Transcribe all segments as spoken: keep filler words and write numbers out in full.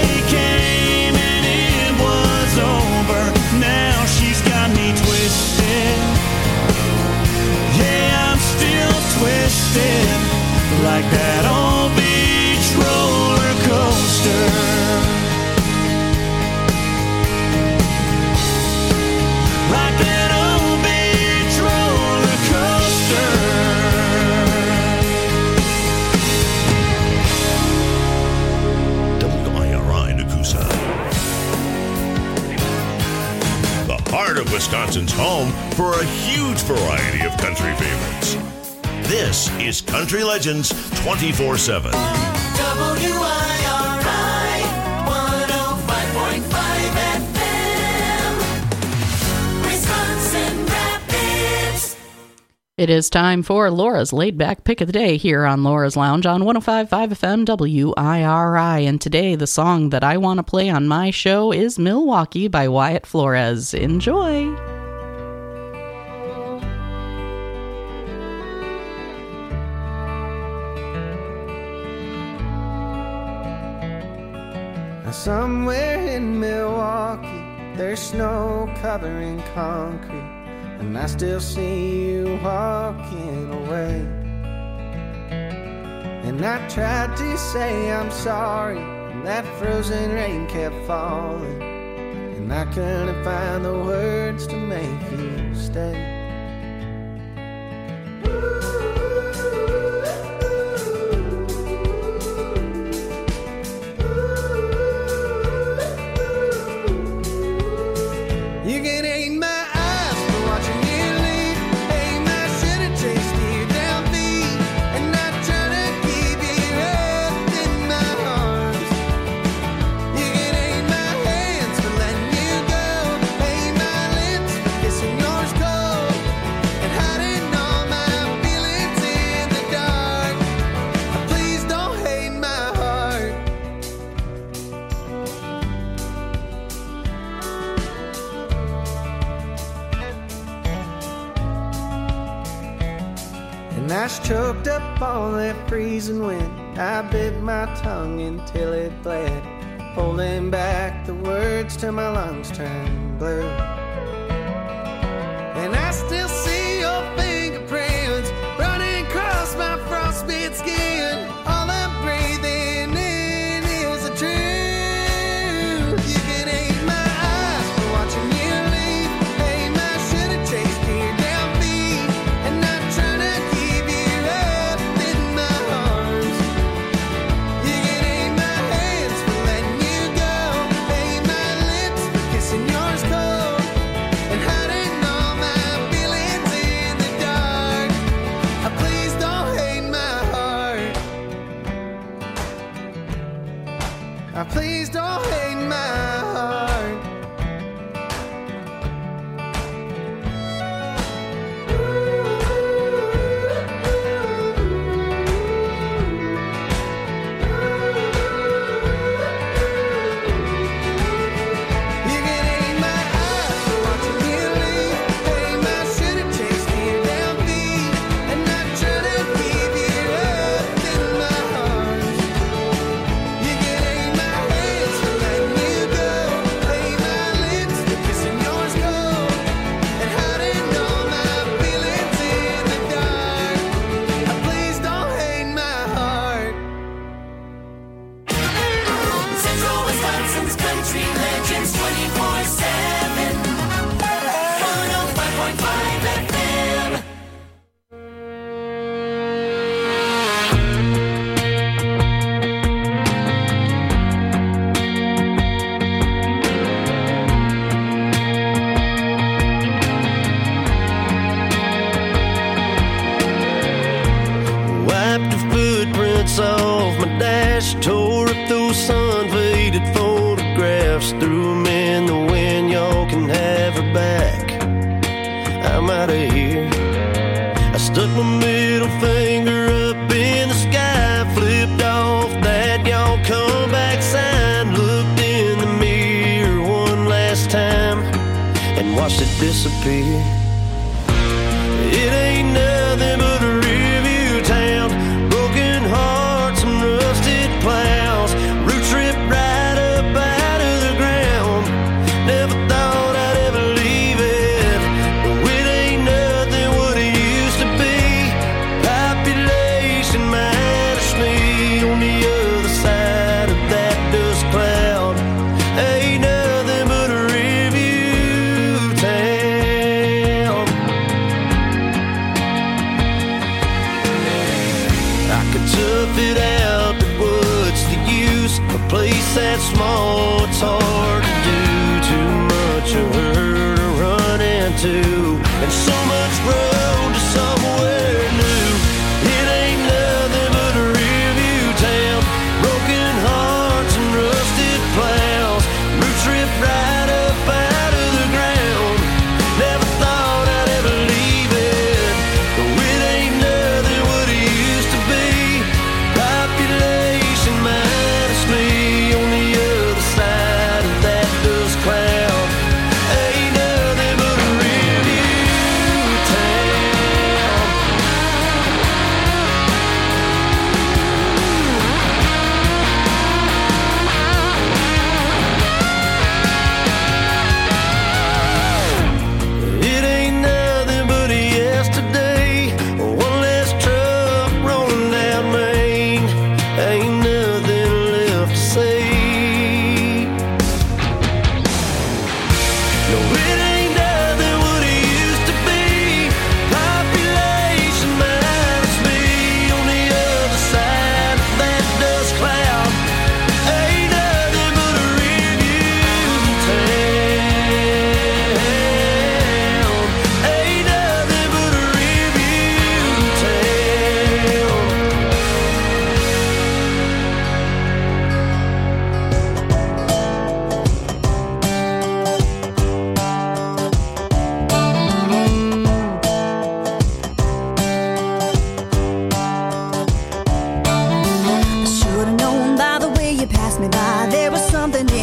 day came and it was over. Now she's got me twisted. Yeah, I'm still twisted like that old beach roller coaster. Like that old beach roller coaster. W I R I Nakusa. The heart of Wisconsin's home for a huge variety of country favorites. This is Country Legends twenty-four seven. W I R I one oh five point five F M, Wisconsin Rapids. It is time for Laura's Laid Back Pick of the Day here on Laura's Lounge on one oh five point five F M W I R I. And today the song that I want to play on my show is Milwaukee by Wyatt Flores. Enjoy! Somewhere in Milwaukee, there's snow covering concrete, and I still see you walking away. And I tried to say I'm sorry, and that frozen rain kept falling, and I couldn't find the words to make you stay. You can hate my eyes for watching you leave. Hate my shit and chased you down feet. And I try to keep you up in my arms. You can hate my hands for letting you go. Hate my lips for kissing yours cold. And hiding all my feelings in the dark. Please don't hate my heart. And I was choked up on that freezing wind. I bit my tongue until it bled, holding back the words till my lungs turned blue. And I still see your fingerprints running across my frostbitten skin. All I'm breathing in is the truth. You can hate my eyes for watching you leave. Hate my shit and chased you down feet. And I try to keep you up in my arms. You can hate my hands for letting you go. Hate my lips for kissing yours cold. And hiding all my feelings in the dark. Uh, Please don't hate my heart. Uh, Please don't hate my heart. You can hate my eyes for watching you leave. Hate my shit and chased you down feet. And I try to keep you up in my arms. You can hate my hands for letting you go. Hate my lips for kissing yours cold. And hiding all my feelings in the dark. Uh, Please don't hate my heart. Central Wisconsin's Country Legends twenty-four seven, one oh five point five F M. Wiped the footprints off my dash, tore up those sun-faded photographs, threw 'em in the wind, y'all can have her back. I'm out of here. I stuck my middle finger up in the sky, flipped off that y'all come back sign, looked in the mirror one last time, and watched it disappear. It ain't nothing but a review town, broken hearts and rusted plows, roots ripped right up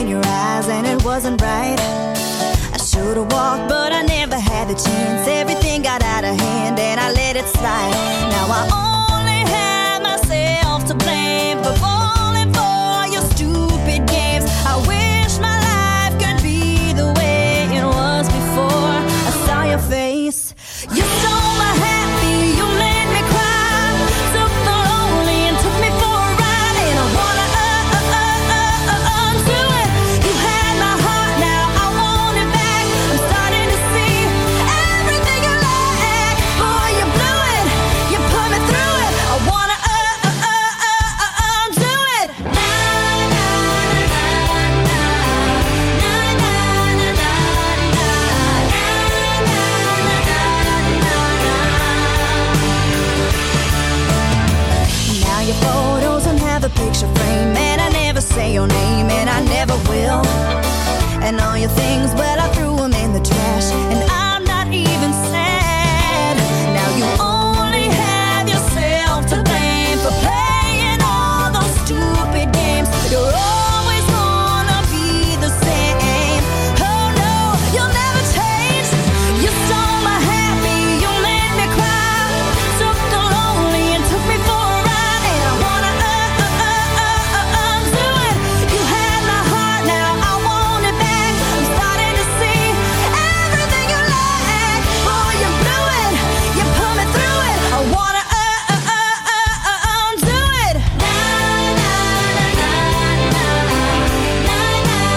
in your eyes and it wasn't right. I should've walked, but I never had the chance. Everything got out of hand and I let it slide. Now I only have myself to blame for falling for your stupid games. I wish my life could be the way it was before I saw your face. You stole my happy, you made me cry, took the lonely and took me for a ride, and I wanna uh, uh, uh, uh, uh, undo it. You had my heart, now I want it back. I'm starting to see everything you lack. Boy, you blew it, you put me through it. I wanna uh, uh, uh, uh, uh, undo it. Na, na, na, na, na, na, na, na, na, na, now your photos don't have a picture frame, and I never say your name, and I never will. And all your things, well, I threw them in the trash, and I'm not even sad. Now you only have yourself to blame for playing all those stupid games. You're always gonna be the same. Oh no, you'll never change. You stole my happy, you made me cry, took the lonely and took me for a ride, and I wanna uh, uh, uh, uh, uh, undo it. You had my heart, now I want it back. I'm starting to see everything you lack. Boy, you blew it, you put me through it. I wanna uh, uh, uh, uh, uh, undo it. Na, na, na, na, na, na, na,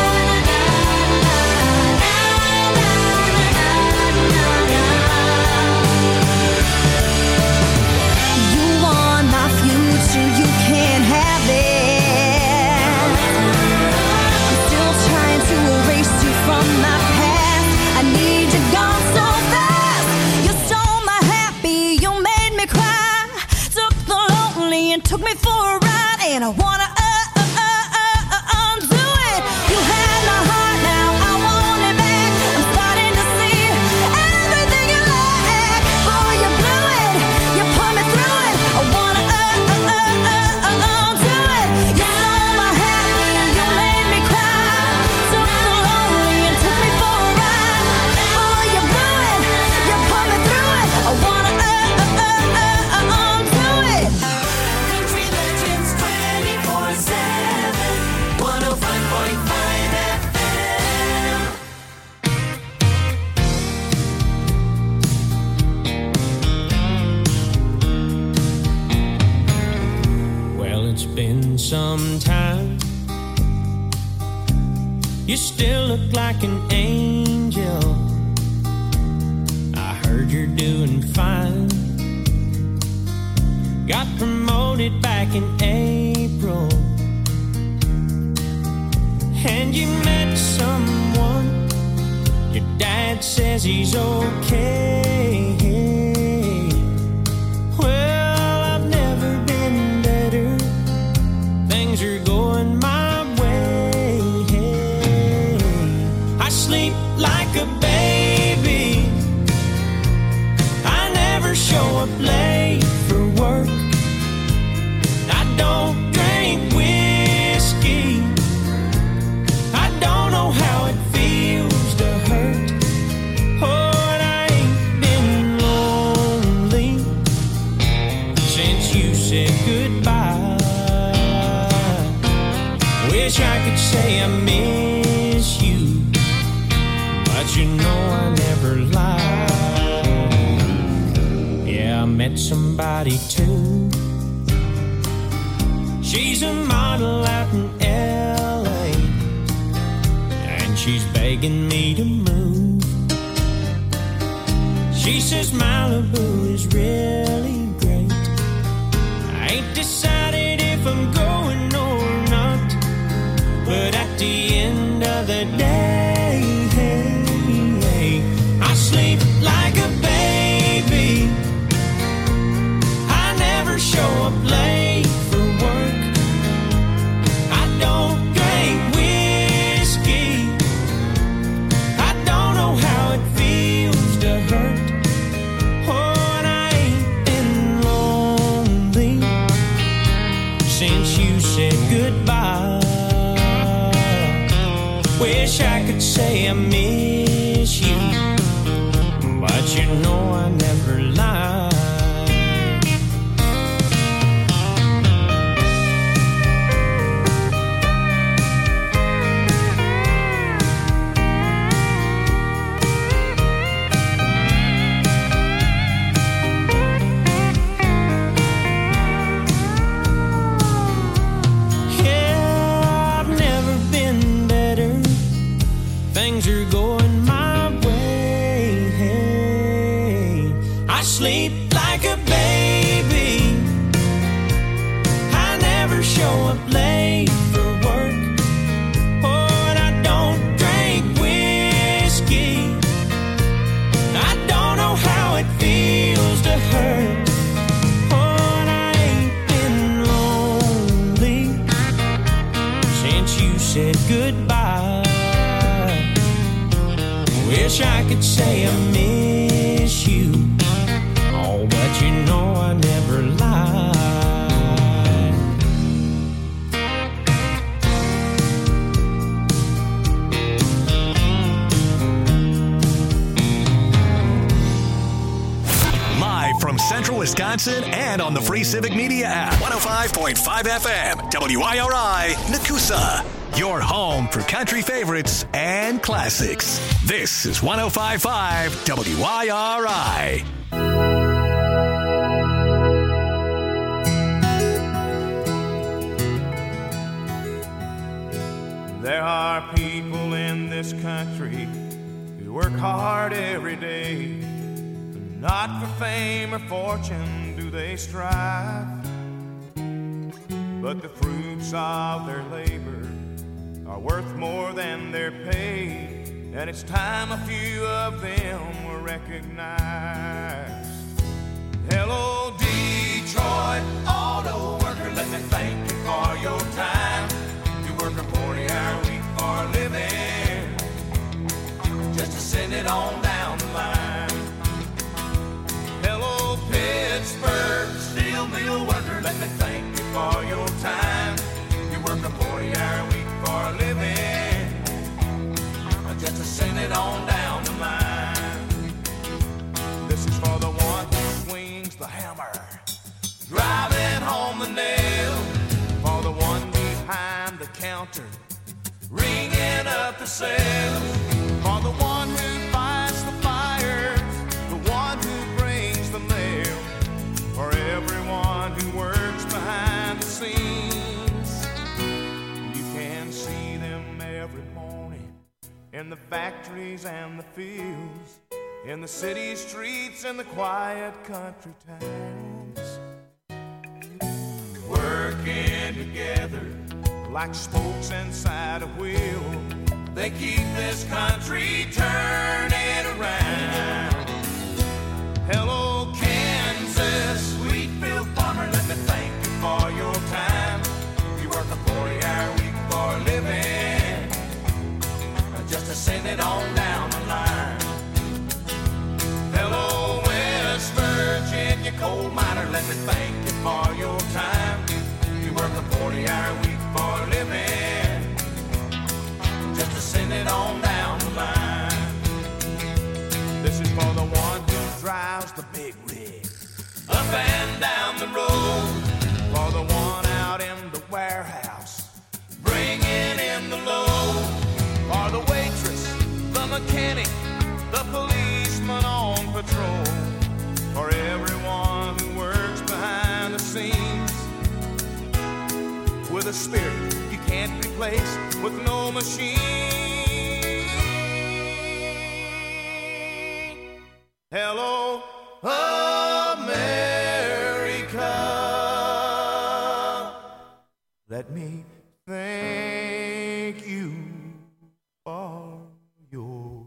you want my future, you can't have it. I'm still trying to erase you from my past. I need you gone so fast. You stole my happy, you made me cry, took the lonely and took me for a ride, and I wanna uh, uh, uh, uh, uh, undo it. You had my heart, now I want it back. I'm starting to see everything you lack. Boy, you blew it, you put me through it. I wanna uh, uh, uh, uh, uh, undo it. You stole my happy, you made me cry, took the lonely and took me for a ride. Boy, you blew it, you put me through it. I wanna uh, uh, uh, uh, uh, undo it. Country Legends twenty-four seven, one oh five point five F M. Well, it's been some time. You still look like an angel. I heard you're doing fine. Got promoted back in April, and you met someone. Your dad says he's okay. Well, I've never been better. Things are going my way. I sleep like a baby. I never show up late for work. I don't drink whiskey. I don't know how it feels to hurt. Oh, and I ain't been lonely since you said goodbye. Wish I could say I miss you, but you know I never lie. Yeah, I met somebody too. She's a model out in L A, and she's begging me to move. She says Malibu is really great. I ain't decided if I'm going or not, but at the end of the day, I sleep like a baby. I never show up late for work. I don't drink whiskey. I don't know how it feels to hurt. Oh, and I ain't been lonely since you said goodbye. Wish I could say I miss you, but you know I never lie. Things are going my way. Hey, I sleep like a baby. I never show up late for work. Oh, and I don't drink whiskey. I don't know how it feels to hurt. Oh, and I ain't been lonely since you said goodbye. Wish I could say I miss you, oh, but you know I never lied. Live from Central Wisconsin and on the Free Civic Media app. one oh five point five F M, W I R I, Nakusa. Your home for country favorites and classics. This is one oh five point five W I R I. There are people in this country who work hard every day. Not for fame or fortune do they strive, but the fruits of their labor are worth more than their pay, and it's time a few of them were recognized. Hello, Detroit auto worker, let me thank you for your time. You work a forty-hour week for a living, just to send it on down the line. Hello, Pittsburgh steel mill worker, let me thank you for your time. You work a forty-hour week for a living, just to send it on down the line. This is for the one who swings the hammer, driving home the nail. For the one behind the counter, ringing up the sales. For the one who fights the fires, the one who brings the mail. For everyone who works behind the scenes, you can see them every morning in the factories and the fields, in the city streets and the quiet country towns, working together like spokes inside a wheel. They keep this country turning around. Hello, Kansas, Wheatfield farmer, let me thank you for your time. You work a forty-hour week for a living, just to send it on down the line. Hello, West Virginia coal miner, let me thank you for your time. You work a forty-hour week for a living, just to send it on down the line. This is for the one who drives the big rig up and down the road. For the one out in the warehouse, bringing in the load. For the waitress, the mechanic, the policeman on patrol. For everyone who works behind the scenes, with a spirit you can't replace with no machine. Hello, America. Let me thank you for your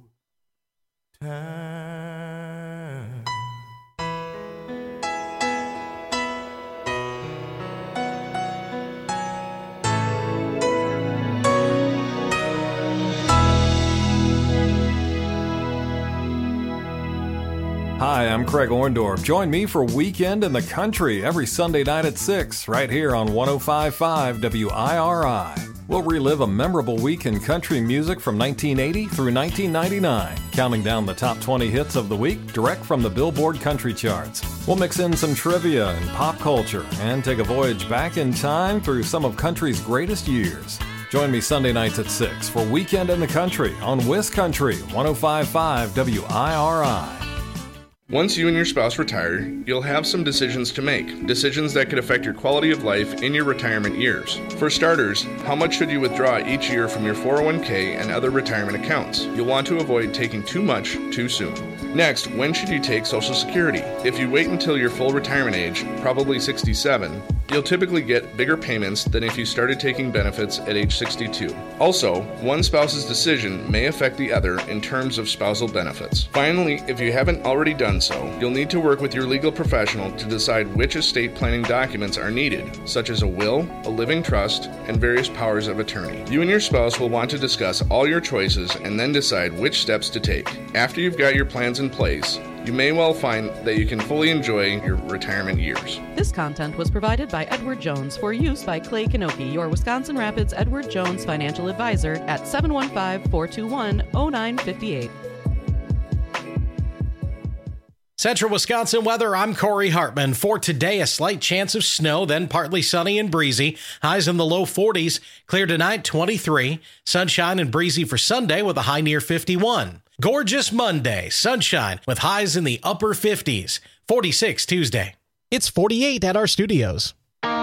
time. Hi, I'm Craig Orndorff. Join me for Weekend in the Country every Sunday night at six, right here on one oh five point five W I R I. We'll relive a memorable week in country music from nineteen eighty through nineteen ninety-nine, counting down the top twenty hits of the week direct from the Billboard Country Charts. We'll mix in some trivia and pop culture and take a voyage back in time through some of country's greatest years. Join me Sunday nights at six for Weekend in the Country on WisCountry one oh five point five W I R I. Once you and your spouse retire, you'll have some decisions to make. Decisions that could affect your quality of life in your retirement years. For starters, how much should you withdraw each year from your four oh one k and other retirement accounts? You'll want to avoid taking too much too soon. Next, when should you take Social Security? If you wait until your full retirement age, probably sixty-seven, you'll typically get bigger payments than if you started taking benefits at age sixty-two. Also, one spouse's decision may affect the other in terms of spousal benefits. Finally, if you haven't already done so, you'll need to work with your legal professional to decide which estate planning documents are needed, such as a will, a living trust, and various powers of attorney. You and your spouse will want to discuss all your choices and then decide which steps to take. After you've got your plans in place, you may well find that you can fully enjoy your retirement years. This content was provided by Edward Jones for use by Clay Kanoki, your Wisconsin Rapids Edward Jones financial advisor at seven one five, four two one, oh nine five eight. Central Wisconsin weather, I'm Corey Hartman. For today, a slight chance of snow, then partly sunny and breezy. Highs in the low forties. Clear tonight, twenty-three. Sunshine and breezy for Sunday with a high near fifty-one. Gorgeous Monday, sunshine with highs in the upper fifties. forty-six Tuesday. It's forty-eight at our studios.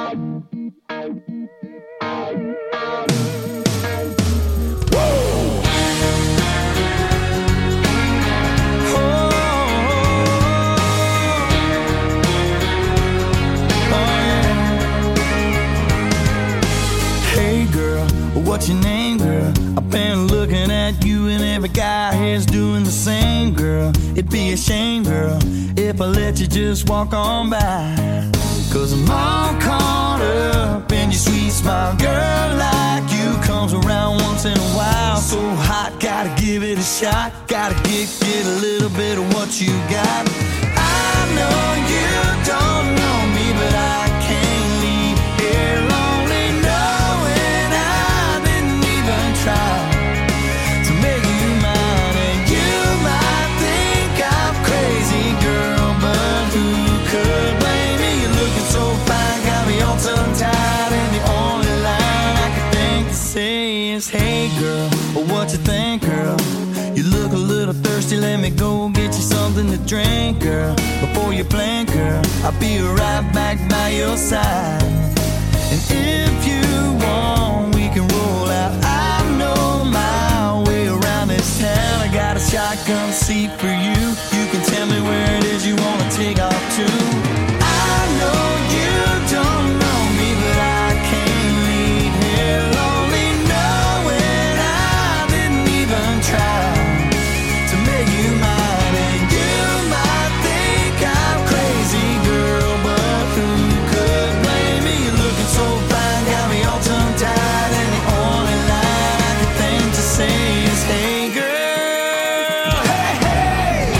What's your name, girl? I've been looking at you and every guy here's doing the same, girl. It'd be a shame, girl, if I let you just walk on by. Cause I'm all caught up in your sweet smile. Girl like you comes around once in a while. So hot, gotta give it a shot. Gotta get, get a little bit of what you got. I know you don't know me, but I can't leave here lonely knowing I didn't even try to make you mine. And you might think I'm crazy, girl, but who could blame me? You're looking so fine, got me all tongue-tied, and the only line I can think to say is, hey girl, what you think, girl? You look a little thirsty, let me go get you something to drink, girl. Before you blink, girl, I'll be right back by your side. And if you want, we can roll out. I know my way around this town. I got a shotgun seat for you. You can tell me where it is you want to take off to. I know you don't know me, but I can't leave here lonely knowing I didn't even try to make you mine. And you might think I'm crazy, girl, but who could blame me? You're looking so fine, got me all tongue-tied, and the only line I can think to say is, hey girl, hey, hey.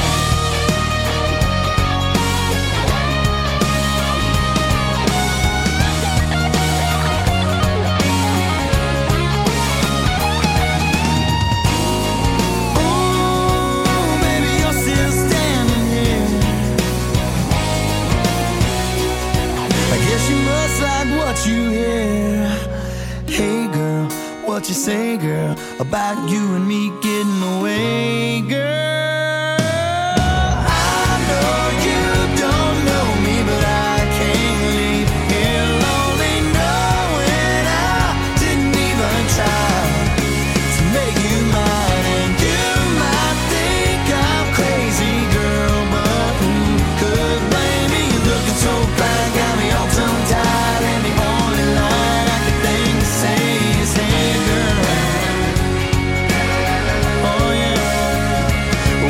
Ooh, baby, you're still standing here. I guess you must like what you hear. Hey girl, what you say, girl, about you and me getting away, girl? I know you don't know me, but I can't leave here lonely knowing I didn't even try to make you mine. And you might think I'm crazy, girl, but who could blame me? You're looking so fine, got me all tongue-tied, and the only line I can think to say is, hey girl. Oh yeah.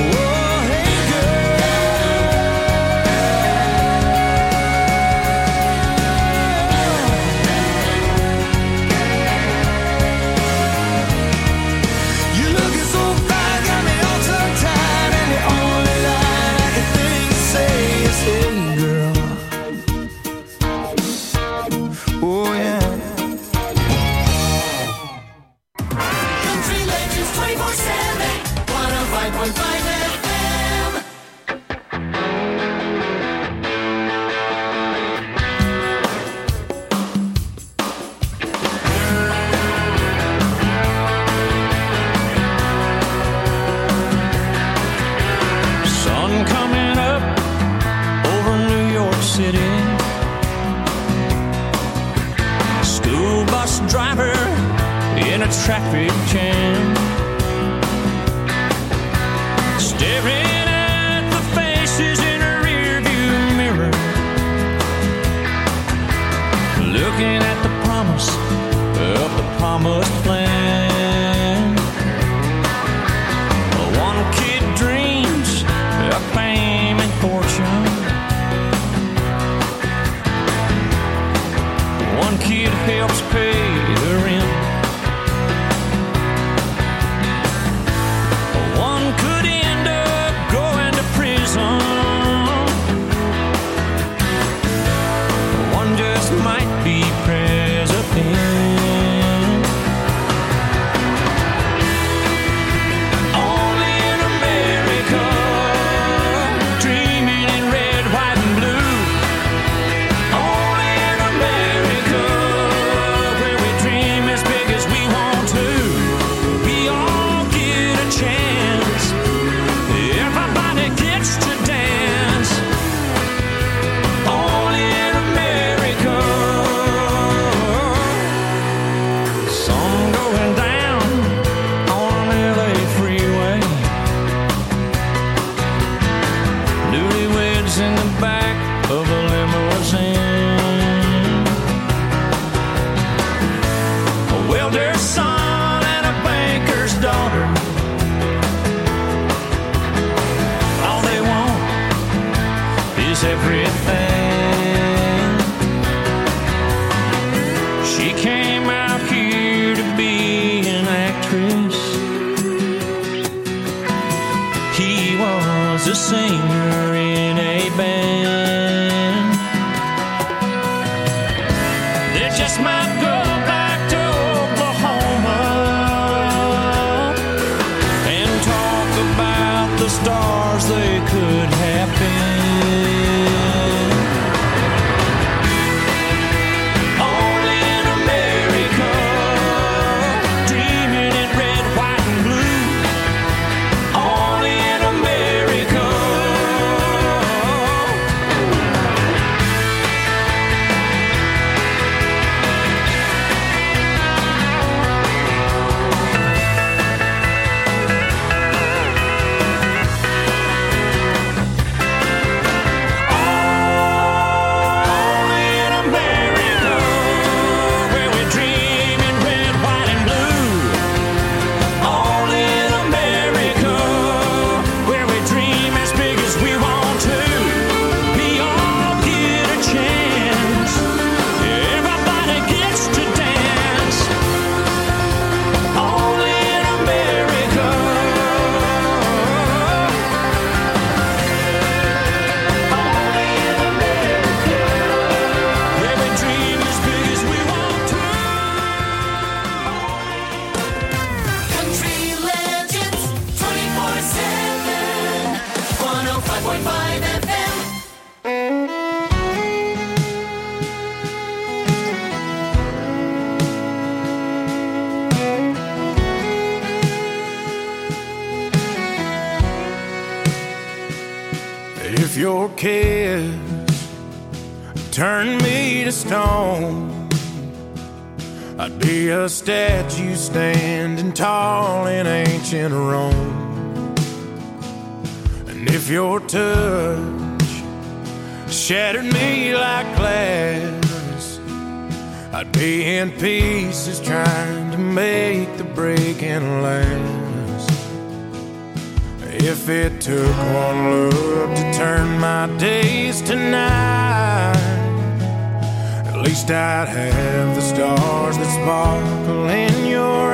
point five F M. Sun coming up over New York City. School bus driver in a traffic jam, staring at the faces in a rearview mirror, looking at the promise of the promised plan. One kid dreams of fame and fortune. One kid helps pay the rent. One could end up going to prison. One just might be president. Only in America, dreaming in red, white, and blue. Only in America, where we dream as big as we want to. We all get a chance. Everybody gets to dance. Only in America. Sun going down on an L A freeway. Newlyweds in the back of a limousine. A welder's son and a banker's daughter. All they want is everything. She came out here to be an actress. He was a singer in a band. They just might go back to Oklahoma and talk about the stars they could have been. Only in America, dreaming in red, white, and blue. Only in America. Only in America, where we dream in red, white, and blue. Only in America, where we dream as big as we want to. We all get a chance. Everybody gets to dance. Only in America. Only in America, where we dream as big as we want to. Country Legends twenty-four seven. one oh five point five F M. If your kids turn me to stone, I'd be a statue standing tall in ancient Rome. And if your touch shattered me like glass, I'd be in pieces trying to make the breaking last. If it took one look to turn my days to night, at least I'd have the stars that sparkle in your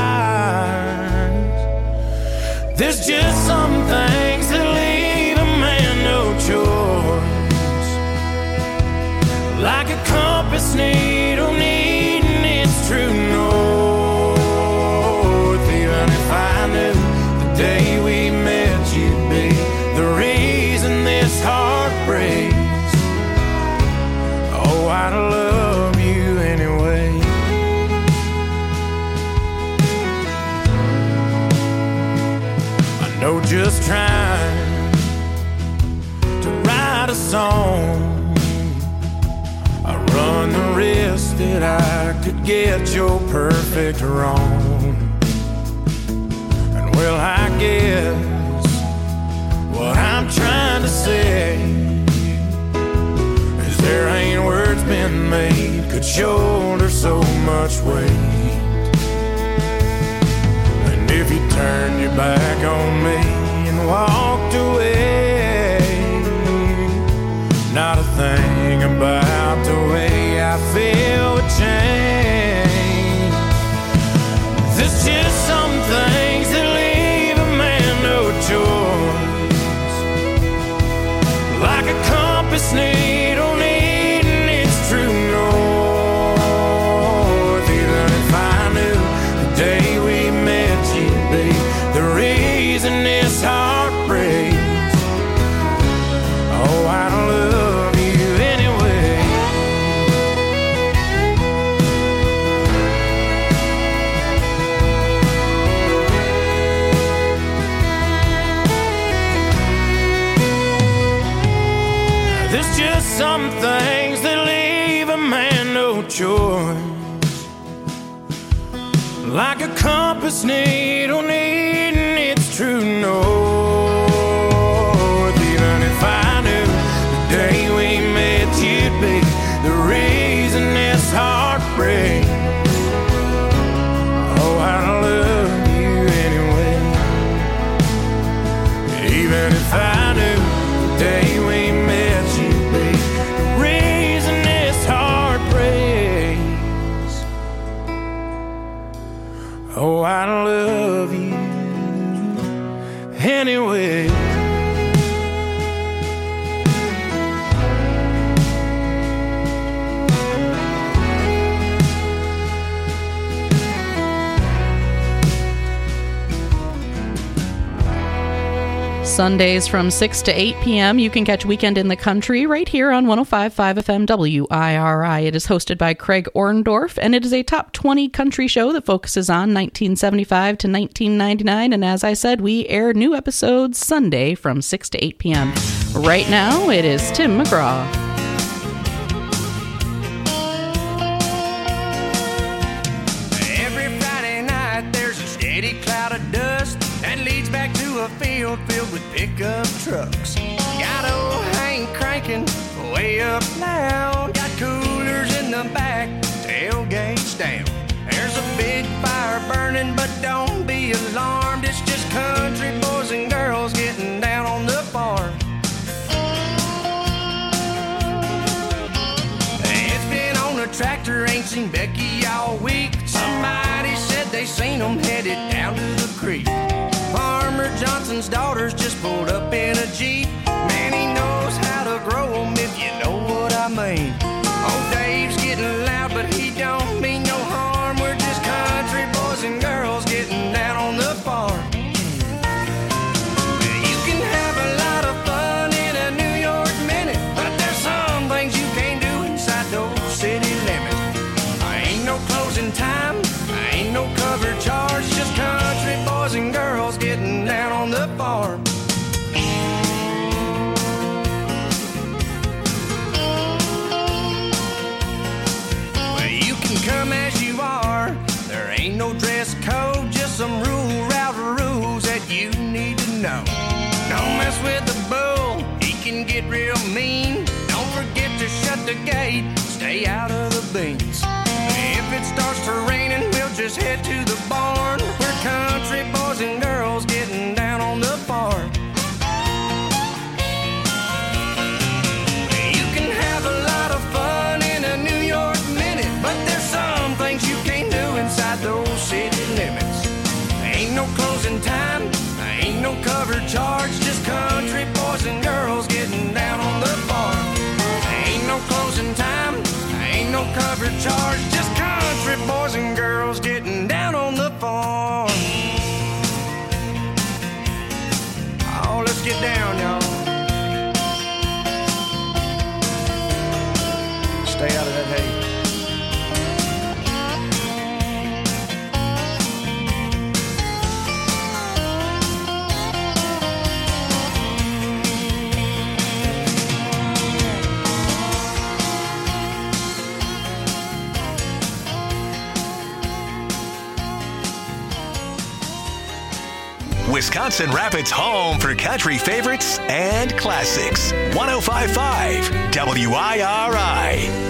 eyes. There's just some things that leave a man no choice, like a compass needle needing its true north. Even if I knew the day we met just trying to write a song. I run the risk that I could get your perfect wrong. And well, I guess what I'm trying to say is there ain't words been made could shoulder so much weight. And if you turned your back on me and walked away, not a thing about the way I feel would change. There's just some things that leave a man no choice, like a compass needle needing its true north. Even if I knew the day we met you'd be the reason this heart breaks, oh, I don't love you anyway. There's just some things that leave a man no choice, like a compass needle needing its true north. Even if I knew the day we met you'd be the reason this heart breaks, oh, I don't love you anyway. Even if I knew the day we met you'd be the reason this heart breaks, oh, I don't love you anyway. Sundays from six to eight p.m. You can catch Weekend in the Country right here on one oh five point five F M W I R I. It is hosted by Craig Orndorff, and it is a top twenty country show that focuses on nineteen seventy-five to nineteen ninety-nine. And as I said, we air new episodes Sunday from six to eight p.m. Right now, it is Tim McGraw. Every Friday night there's a steady cloud of dust that leads back to a field filled with pickup trucks. Got old Hank cranking way up loud. Got coolers in the back, tailgates down. There's a big fire burning, but don't be alarmed. It's just country boys and girls getting down on the farm. It's been on a tractor, ain't seen Becky all week. Somebody said they seen them headed down to the creek. Farmer Johnson's daughters just pulled up in a Jeep. Man, he knows how to grow them, if you know what I mean. Old Dave's getting loud, but he don't mean no harm. We're just country boys and girls getting down on the farm. You can have a lot of fun in a New York minute, but there's some things you can't do inside those city limits. I ain't no closing time, I ain't no cover charge, just country boys and girls getting down on the farm. Well, you can come as you are, there ain't no dress code, just some rule route rules that you need to know. Don't mess with the bull, he can get real mean. Don't forget to shut the gate, stay out of the beans. If it starts to raining, we'll just head to the barn. We're country boys and girls getting down on the farm. You can have a lot of fun in a New York minute, but there's some things you can't do inside those city limits. Ain't no closing time, ain't no cover charge, just country boys and girls getting down on the farm. Ain't no closing time, ain't no cover charge, just country boys and girls getting down on the farm. Oh, let's get down, y'all. Stay out of that hay. Wisconsin Rapids' home for country favorites and classics. one oh five point five W I R I.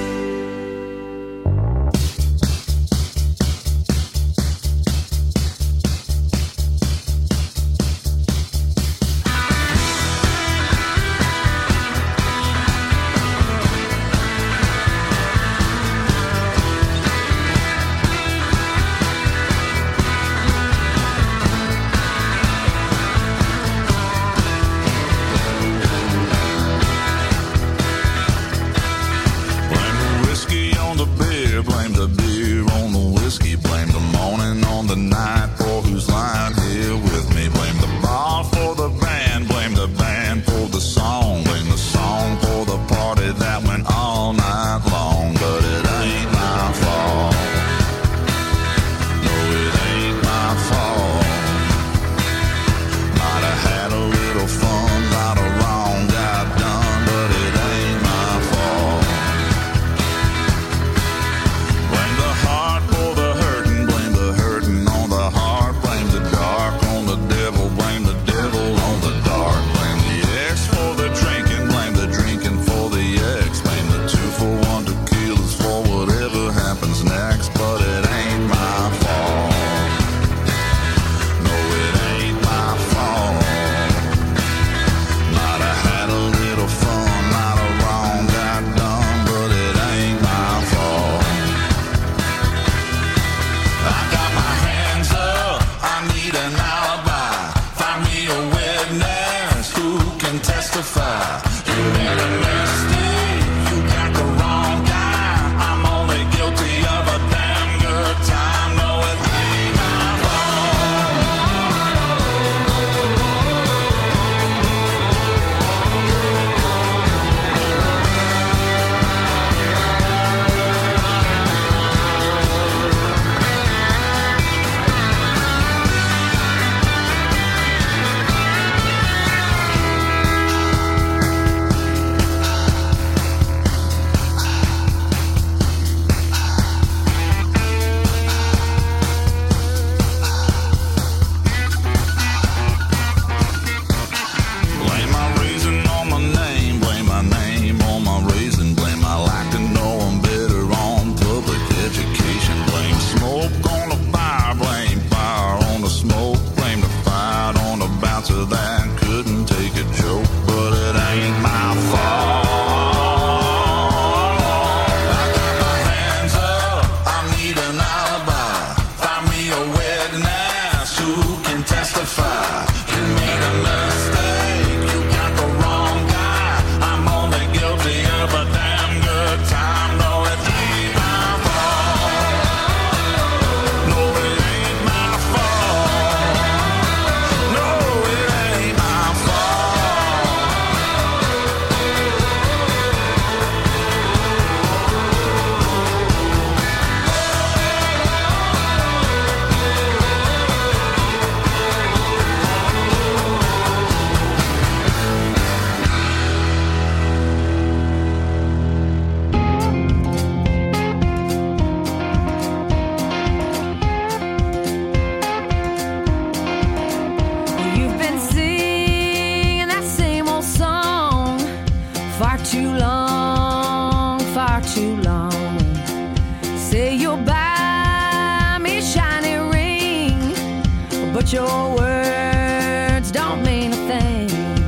Your words don't mean a thing.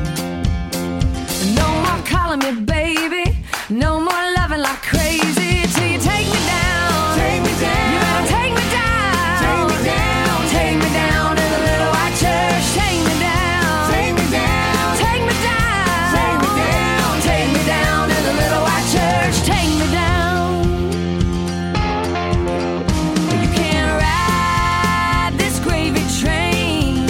No more calling me baby, no more loving like crazy till you take me down. Take me down. You better take me down. Take me down. Take me down to the little white church. Take me down. Take me down. Take me down. Take me down. Take me down to the little white church. Take me down. You can't ride this gravy train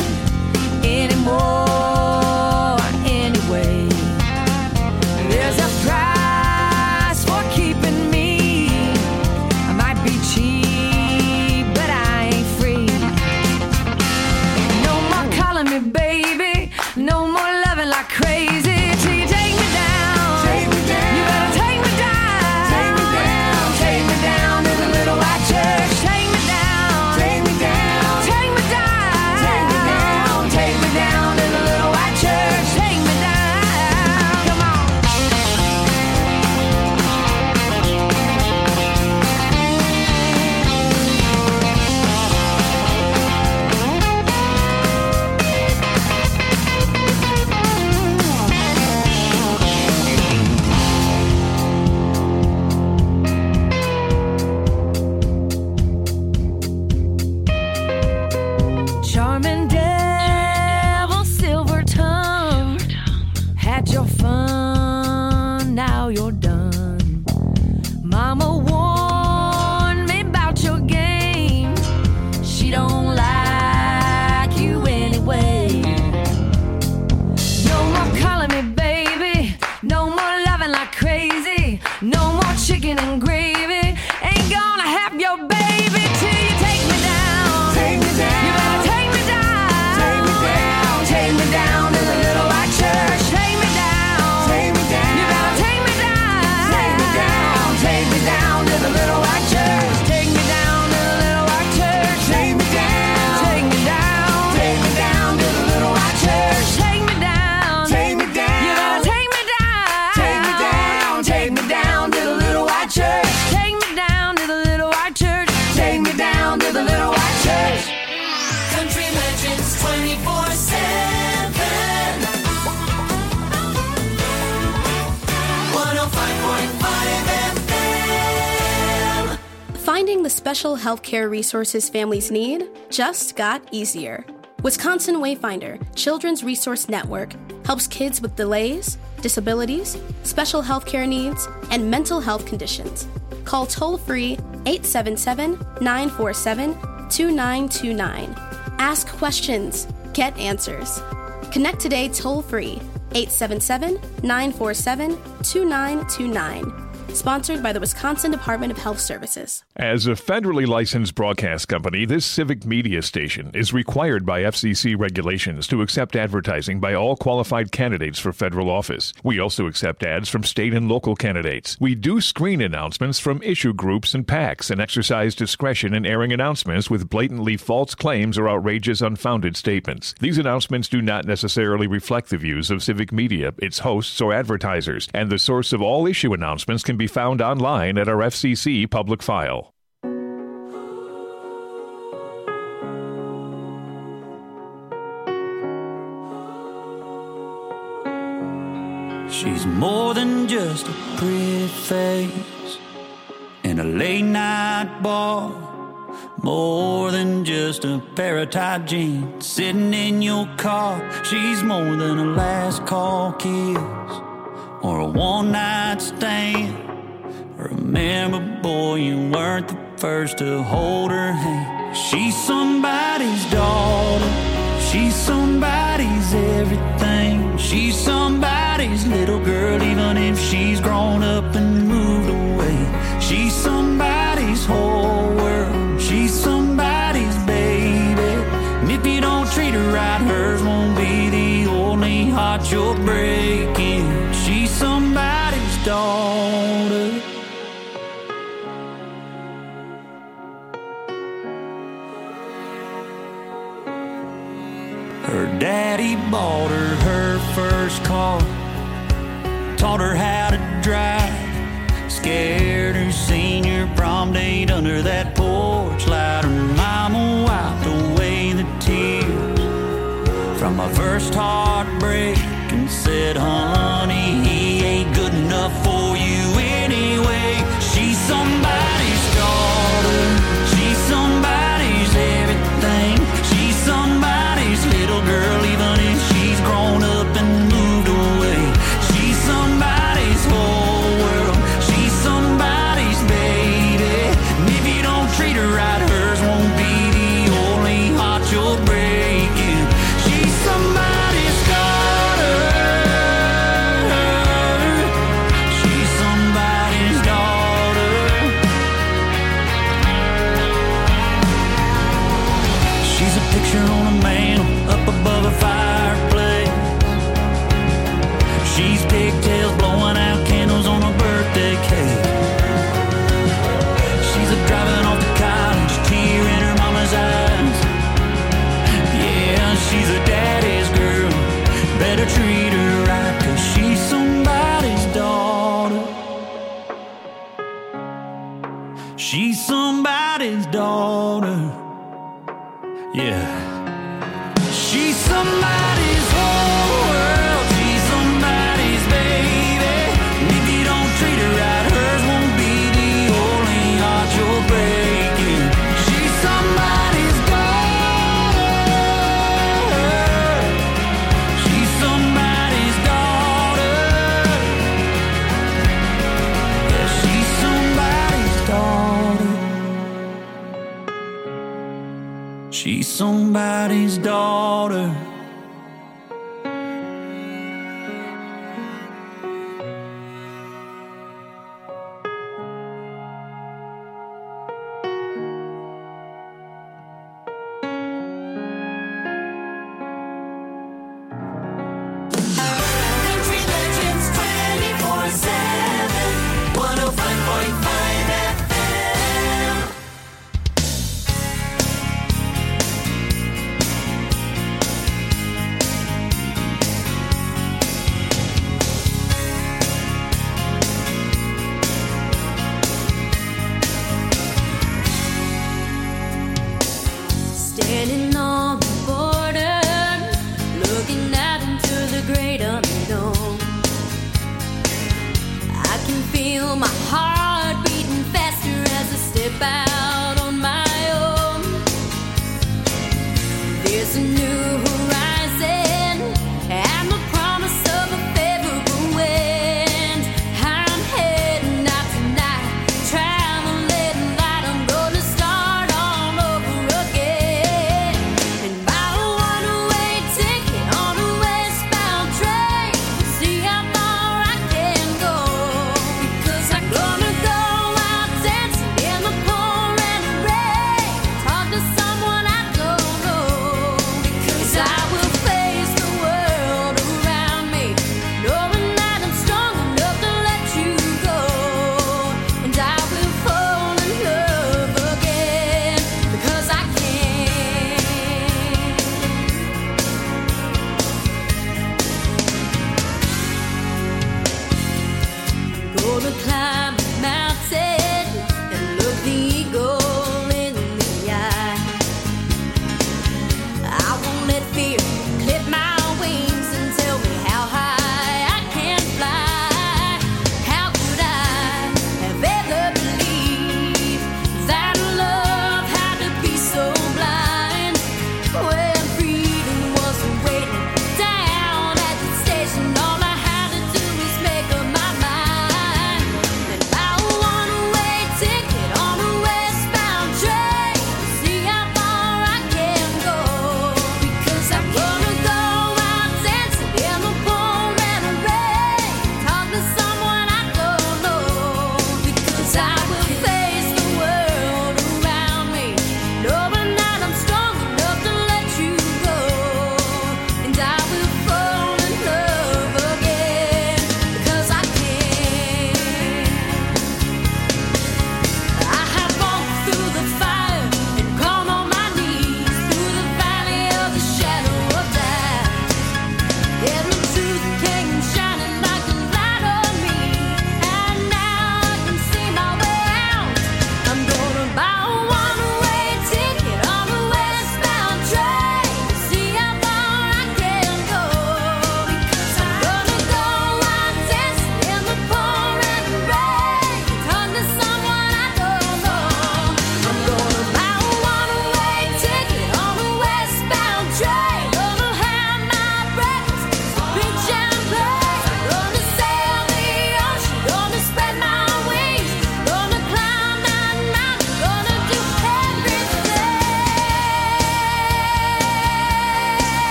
the special healthcare resources families need just got easier. Wisconsin Wayfinder Children's Resource Network helps kids with delays, disabilities, special healthcare needs, and mental health conditions. Call toll-free eight seven seven, nine four seven, two nine two nine. Ask questions. Get answers. Connect today toll-free eight seven seven, nine four seven, two nine two nine. Sponsored by the Wisconsin Department of Health Services. As a federally licensed broadcast company, this civic media station is required by F C C regulations to accept advertising by all qualified candidates for federal office. We also accept ads from state and local candidates. We do screen announcements from issue groups and PACs and exercise discretion in airing announcements with blatantly false claims or outrageous unfounded statements. These announcements do not necessarily reflect the views of civic media, its hosts, or advertisers, and the source of all issue announcements can be found online at our F C C public file. She's more than just a pretty face in a late night bar, more than just a pair of tight jeans sitting in your car. She's more than a last call kiss or a one night stand. Remember, boy, you weren't the first to hold her hand. She's somebody's daughter. She's somebody's everything. She's somebody's little girl, even if she's grown up and moved away. She's somebody's whole world. She's somebody's baby. And if you don't treat her right, hers won't be the only heart you're breaking. She's somebody's daughter. Her daddy bought her her first car, taught her how to drive, scared her senior prom date under that porch light. Her mama wiped away the tears from my first heartbreak and said, honey, he ain't good enough for you anyway. She's somebody's daughter. She's somebody's everything. She's somebody's little girl, even if she's grown up and moved away. She's somebody's whole world. She's somebody's baby. And if you don't treat her right, hers won't be the only heart you're breaking. She's somebody's daughter. She's somebody's daughter. She's a picture on a mantle up above a fireplace. She's pigtails blowing out candles on a birthday cake. She's a driving off to college, tear in her mama's eyes. Yeah, she's a daddy's girl. Better treat her right, 'cause she's somebody's daughter. She's somebody's daughter. Yeah. She's somebody's whole world. She's somebody's baby. And if you don't treat her right, hers won't be the only heart you're breaking. She's somebody's daughter. She's somebody's daughter. Yeah, she's somebody's daughter. She's somebody's daughter.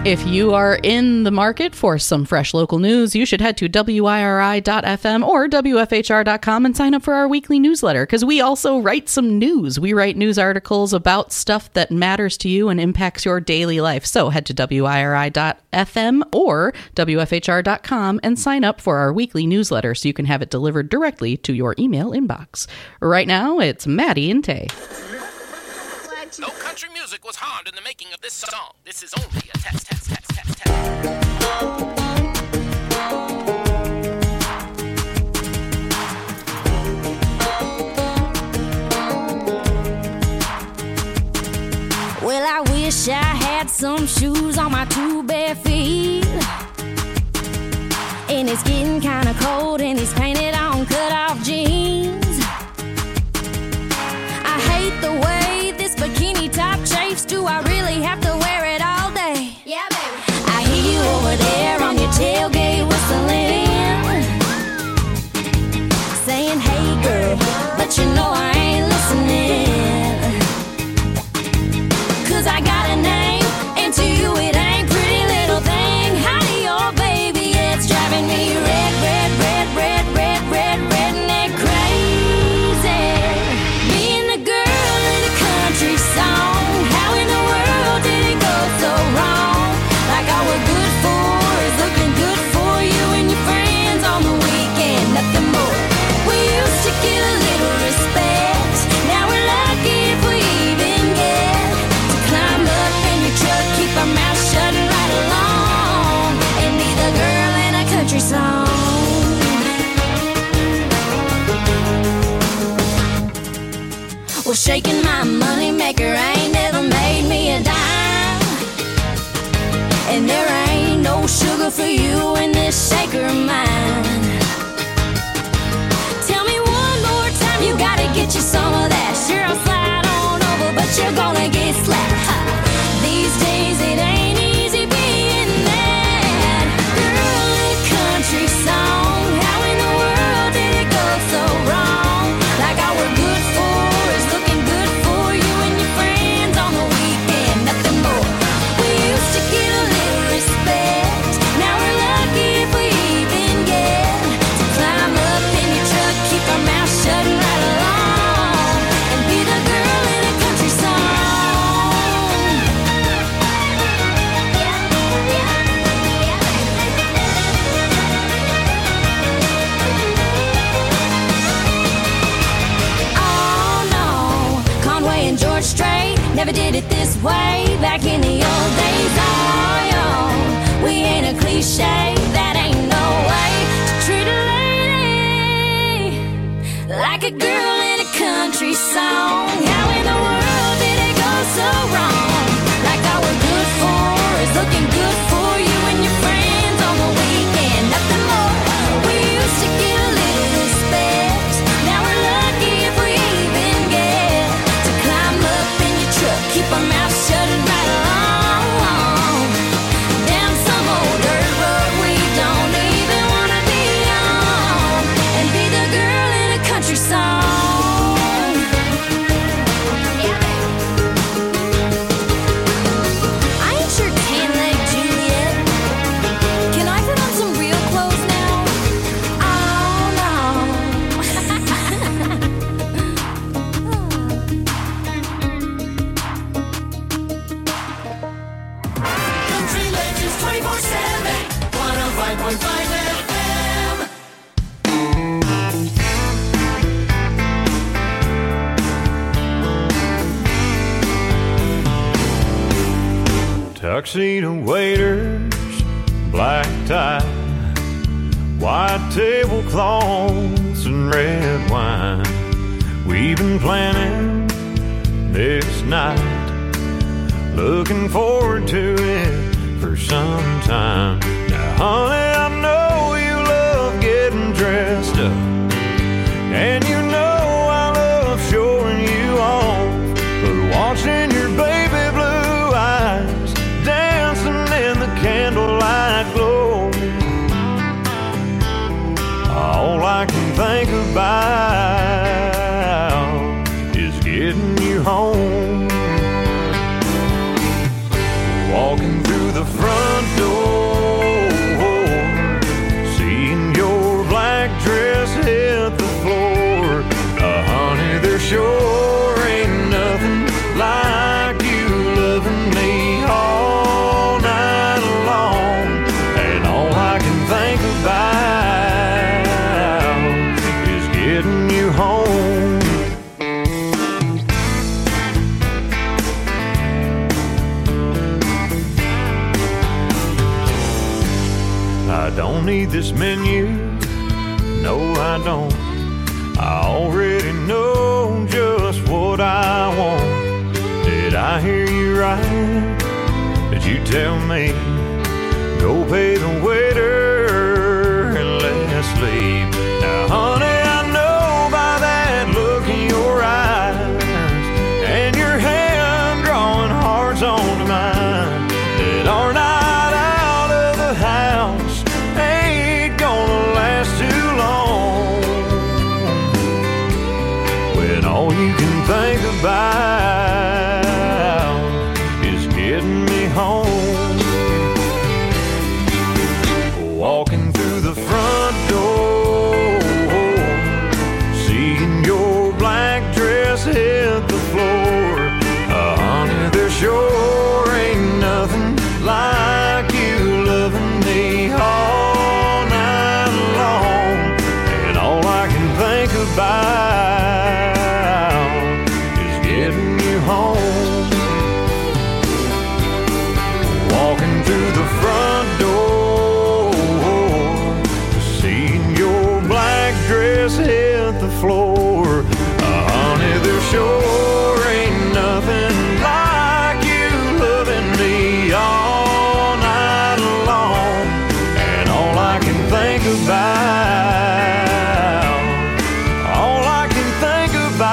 If you are in the market for some fresh local news, you should head to W I R I dot F M or W F H R dot com and sign up for our weekly newsletter, because we also write some news. We write news articles about stuff that matters to you and impacts your daily life. So head to W I R I dot F M or W F H R dot com and sign up for our weekly newsletter so you can have it delivered directly to your email inbox. Right now, it's Maddie and Tay. No country music was harmed in the making of this song. This is only a test, test, test, test, test. Well, I wish I had some shoes on my two bare feet. And it's getting kind of cold in these painted on cut-off jeans. I hate the way this bikini top chafes. Do I really have to wear it all day? Yeah, baby. I hear you over there on your tailgate whistling, saying, hey girl, but you know I ain't listening. Cause I got a name, and to you it ain't pretty little thing. Howdy, oh baby, it's driving me red, red, red, red, red, red, redneck crazy. Being the girl in a country song, how in the world did it go so wrong? Like all we're good for is looking good for you and your friends on the weekend, nothing more. We used to get a little respect, now we're lucky if we even get to climb up in your truck, keep our mouth shut and ride along, and be the girl in a country song. Well, shaking my money maker ain't never made me a dime, and there ain't no sugar for you in this shaker of mine. Tell me one more time, you gotta get you some of that. Sure, I'll slide on over, but you're gonna get slapped. Ha. These days it ain't easy being that girl in a country song. How in the world did it go so wrong? Like all we're good for is looking good for you and your friends on the weekend, nothing more. We used to get a little respect, now we're lucky if we even get to climb up in your truck, keep our mouth shut and ride along, and be the girl in a country song. Oh no, Conway and George Strait never did it this way back in the old days. Oh, yo, we ain't a cliche, that ain't no way to treat a lady like a girl in a country song. How in the world did it go so wrong? Like all we're good for is looking good for you and your friends on the weekend, nothing more. We used to get a little respect, now we're lucky if we even get to climb up in your truck, keep our mouth shut and ride along, down some old dirt road we don't even wanna be on, and be the girl in a country song. I ain't sure tan leg Juliet. Can I put on some real clothes now? Oh no. Country Legends twenty-four seven, one oh five point five F M. Tuxedo waiters, black tie, white tablecloths and red wine. We've been planning this night, looking forward to it for some time. Now, honey, I know you love getting dressed up, and you know I love showing you off, but watching your baby blue eyes dancing in the candlelight glow, all I can think about is getting you home. Walking through the front don't need this menu, no I don't. I already know just what I want. Did I hear you right? Did you tell me go pay the waiter and let's leave? Now honey, I know by that look in your eyes and your hand drawing hearts onto mine that our night out of the house ain't gonna last too long. When all you can think about is getting me home. Walking through the front door, seeing your black dress hit the floor. Uh, honey, there sure ain't nothing like you loving me all night long. And all I can think about is getting you home. Walking through the front door, seeing your black dress hit the floor. Uh, honey, there sure ain't nothing like you loving me all night long. And all I can think about, all I can think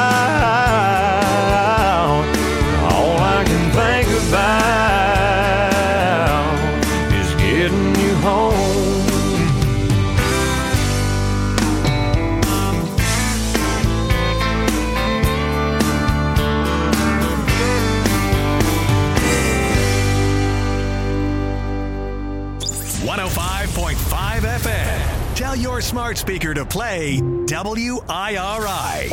about, all I can think about is getting you home. one oh five point five F M. Tell your smart speaker to play W I R I.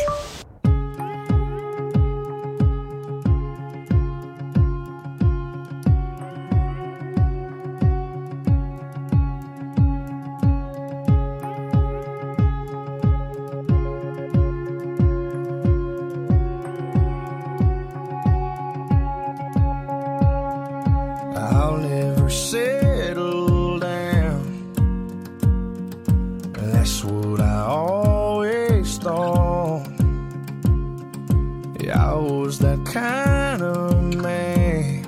I'll never settle down. That's what I always thought. Yeah, I was that kind of man.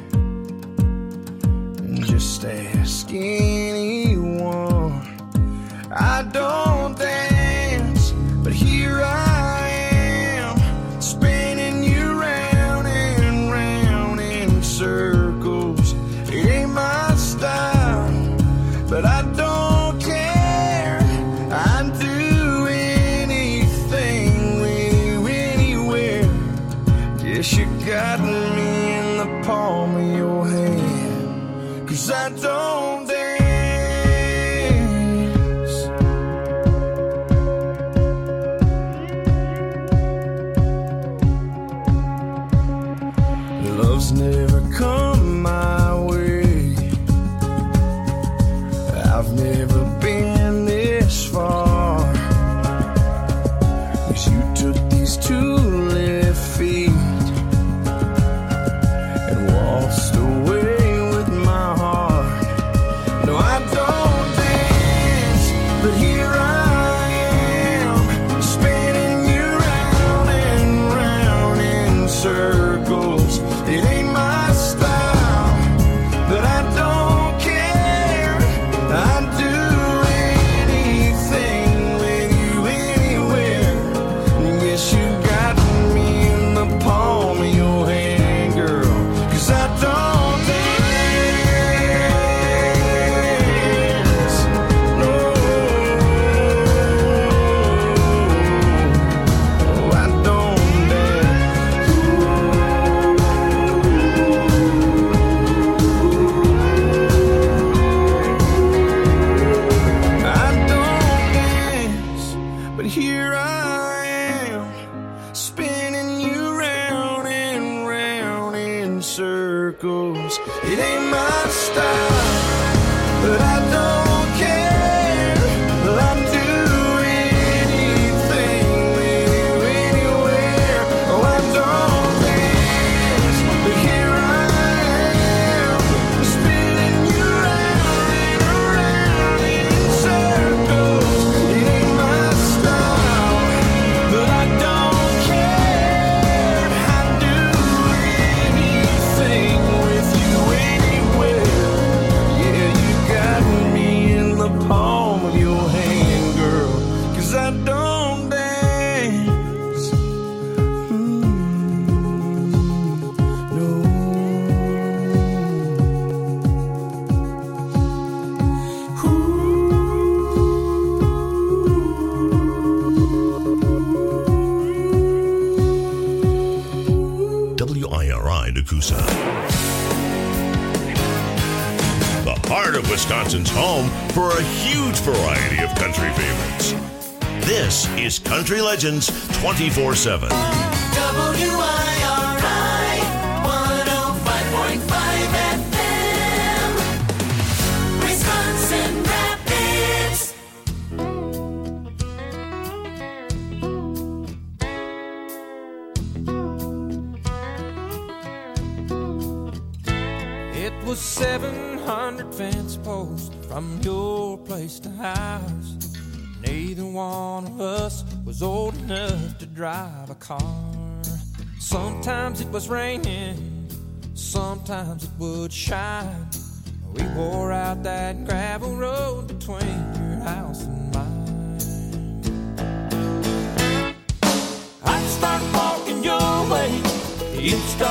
Just ask anyone. I don't dance, but here I am, spinning you round and round in circles. It ain't my style, but I don't care. I'd do anything with you anywhere. Guess you got me in the palm of your hand, 'cause I don't dance. Love's never come my way. I've never been this far. 'Cause you took these two left feet and waltzed away with my heart. No, I don't dance, but here I am, spinning you round and round in circles. It ain't my style, but I don't care. I'd do Wisconsin's home for a huge variety of country favorites. This is Country Legends twenty-four seven. W I R I one oh five point five F M, Wisconsin Rapids. It was seven hundred fence posts from your place to ours. Neither one of us was old enough to drive a car. Sometimes it was raining, sometimes it would shine. We wore out that gravel road between your house and mine. I'd start walking your way, you'd start